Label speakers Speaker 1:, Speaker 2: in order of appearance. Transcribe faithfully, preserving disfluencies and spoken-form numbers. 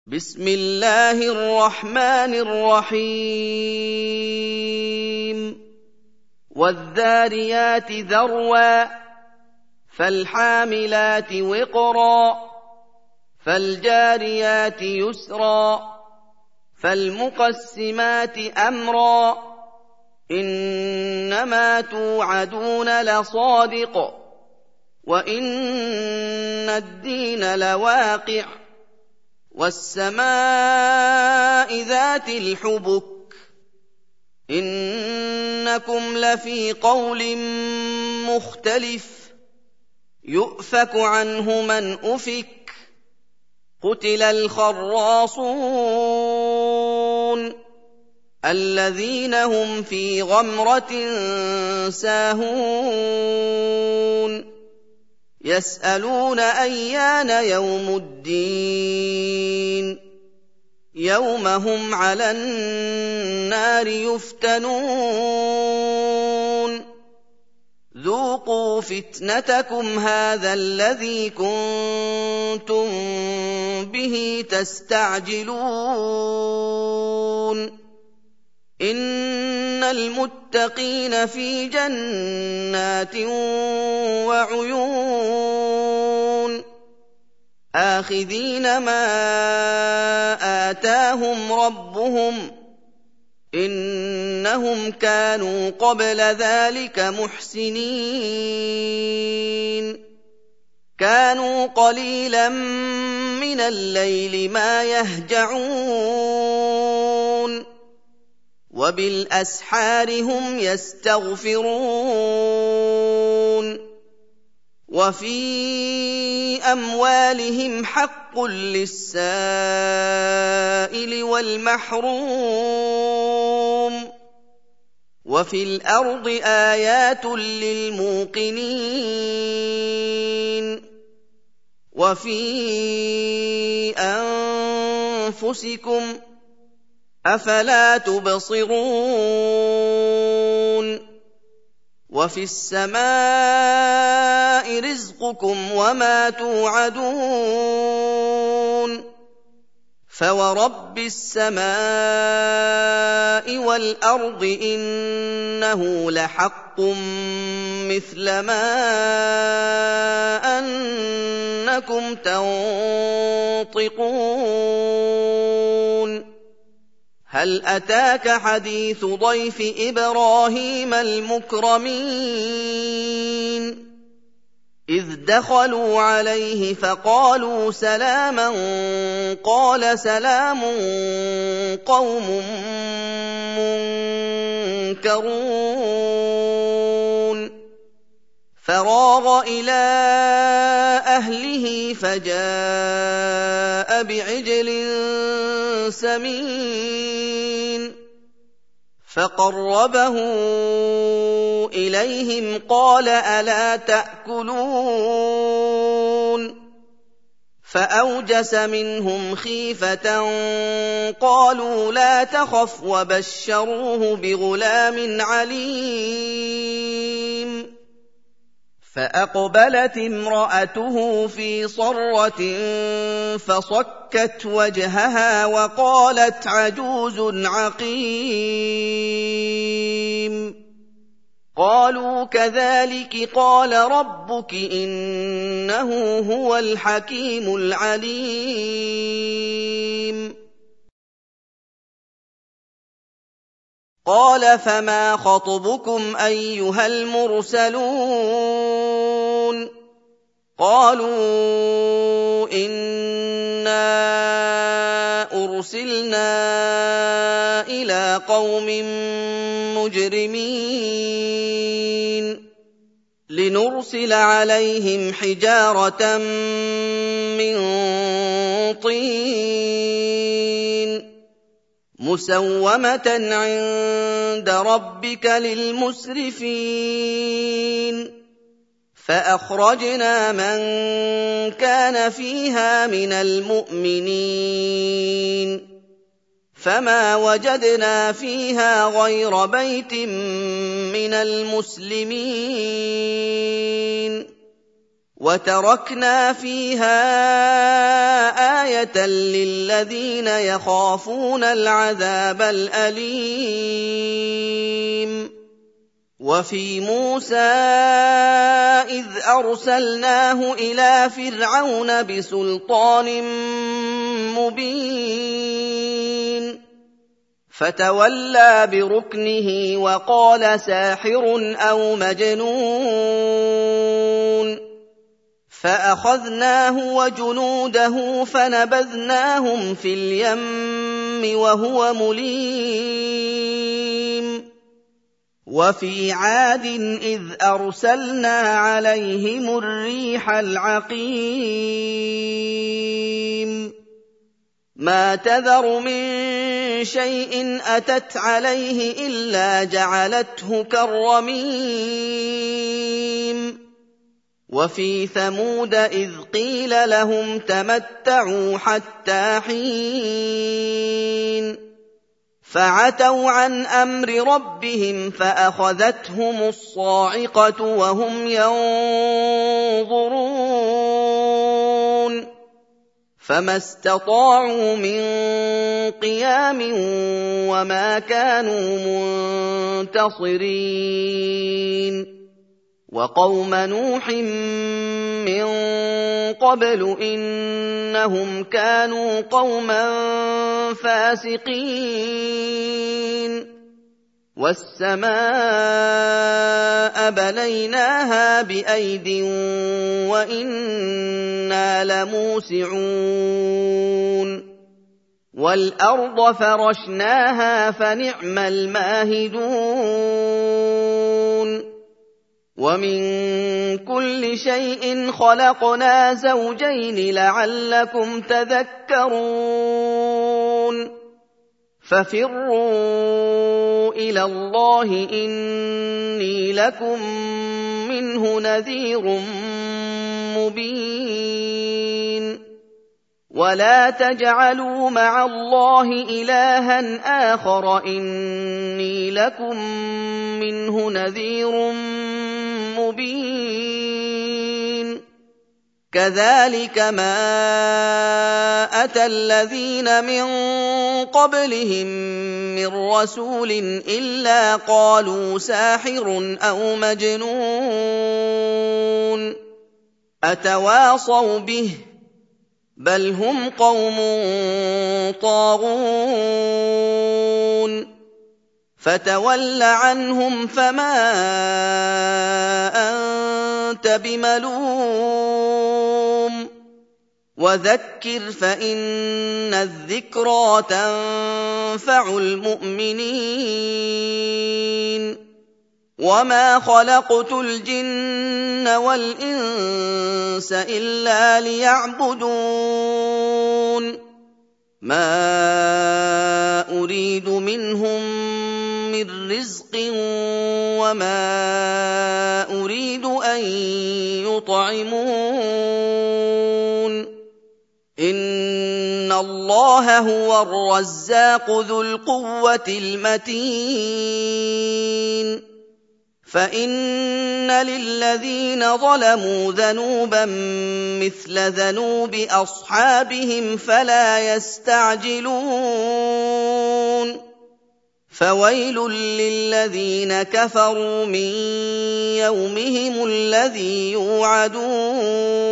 Speaker 1: بسم الله الرحمن الرحيم والذاريات ذروا فالحاملات وقرا فالجاريات يسرا فالمقسمات أمرا إنما توعدون لصادق وإن الدين لواقع والسماء ذات الحبك إنكم لفي قول مختلف يؤفك عنه من أفك قتل الخراصون الذين هم في غمرة ساهون يسألون أيان يوم الدين يوم هم على النار يفتنون ذوقوا فتنتكم هذا الذي كنتم به تستعجلون إن المتقين في جنات وعيون آخذين ما آتاهم ربهم إنهم كانوا قبل ذلك محسنين كانوا قليلا من الليل ما يهجعون وبالأسحار هم يستغفرون وفي أموالهم حق للسائل والمحروم وفي الأرض آيات للموقنين وفي أنفسكم أفلا تبصرون وفي السماء رزقكم وما توعدون فورب السماء والأرض إنه لحق مثل ما أنكم تنطقون هل أتاك حديث ضيف إبراهيم المكرمين إذ دخلوا عليه فقالوا سلاما قال سلام قوم منكرون فراغ إلى أهله فجاء بعجل سمين فقربه إليهم قال ألا تأكلون فأوجس منهم خيفة قالوا لا تخف وبشروه بغلام عليم فأقبلت امرأته في صرة فصكت وجهها وقالت عجوز عقيم قالوا كذلك قال ربك إنه هو الحكيم العليم قال فما خطبكم أيها المرسلون قالوا إنا أرسلنا إلى قوم مجرمين لنرسل عليهم حجارة من طين مسومة عند ربك للمسرفين فأخرجنا من كان فيها من المؤمنين فما وجدنا فيها غير بيت من المسلمين وَتَرَكْنَا فِيهَا آيَةً لِّلَّذِينَ يَخَافُونَ الْعَذَابَ الْأَلِيمَ وَفِي مُوسَىٰ إِذْ أَرْسَلْنَاهُ إِلَىٰ فِرْعَوْنَ بِسُلْطَانٍ مُّبِينٍ فَتَوَلَّىٰ بِرُكْنِهِ وَقَالَ سَاحِرٌ أَوْ مَجْنُونٌ فَأَخَذْنَاهُ وَجُنُودَهُ فَنَبَذْنَاهُمْ فِي الْيَمِّ وَهُوَ مُلِيمٌ وَفِي عَادٍ إِذْ أَرْسَلْنَا عَلَيْهِمُ الرِّيحَ الْعَقِيمَ مَا تَذَرُ مِن شَيْءٍ أَتَتْ عَلَيْهِ إِلَّا جَعَلَتْهُ كَالرَّمِيمِ وَفِي ثَمُودَ إِذْ قِيلَ لَهُمْ تَمَتَّعُوا حَتَّىٰ حِينٍ فَعَتَوْا عَنْ أَمْرِ رَبِّهِمْ فَأَخَذَتْهُمُ الصَّاعِقَةُ وَهُمْ يَنظُرُونَ فَمَا اسْتَطَاعُوا مِن قِيَامٍ وَمَا كَانُوا مُنتَصِرِينَ وَقَوْمَ نُوحٍ مِّن قَبْلُ إِنَّهُمْ كَانُوا قَوْمًا فَاسِقِينَ وَالسَّمَاءَ بَنَيْنَاهَا بِأَيْدٍ وَإِنَّا لَمُوسِعُونَ وَالْأَرْضَ فَرَشْنَاهَا فَنِعْمَ الْمَاهِدُونَ وَمِن كُلِّ شَيْءٍ خَلَقْنَا زَوْجَيْنِ لَعَلَّكُمْ تَذَكَّرُونَ فَفِرُّوا إِلَى اللَّهِ إِنِّي لَكُم مِّنْهُ نَذِيرٌ مُّبِينٌ وَلَا تَجْعَلُوا مَعَ اللَّهِ إِلَٰهًا آخَرَ إِنِّي لَكُم مِّنْهُ نَذِيرٌ مُّبِينٌ كَذَٰلِكَ مَا أَتَى الَّذِينَ مِن قَبْلِهِم مِّن رَّسُولٍ إِلَّا قَالُوا سَاحِرٌ أَوْ مَجْنُونٌ أَتَوَاصَوْا بِهِ ۚ بَلْ هُمْ قَوْمٌ طَاغُونَ فَتَوَلَّ عَنْهُمْ فَمَا أَنتَ بِمَلُومٍ وَذَكِّرْ فَإِنَّ الذِّكْرَىٰ تَنفَعُ الْمُؤْمِنِينَ وَمَا خَلَقْتُ الْجِنَّ وَالْإِنسَ إِلَّا لِيَعْبُدُونِ مَا أُرِيدُ مِنْهُم مِّن رِّزْقٍ وَمَا أُرِيدُ أَن يُطْعِمُونِ إِنَّ اللَّهَ هُوَ الرَّزَّاقُ ذُو الْقُوَّةِ الْمَتِينُ فَإِنَّ لِلَّذِينَ ظَلَمُوا ذَنُوبًا مِّثْلَ ذَنُوبِ أَصْحَابِهِمْ فَلَا يَسْتَعْجِلُونِ فَوَيْلٌ لِّلَّذِينَ كَفَرُوا مِن يَوْمِهِمُ الَّذِي يُوعَدُونَ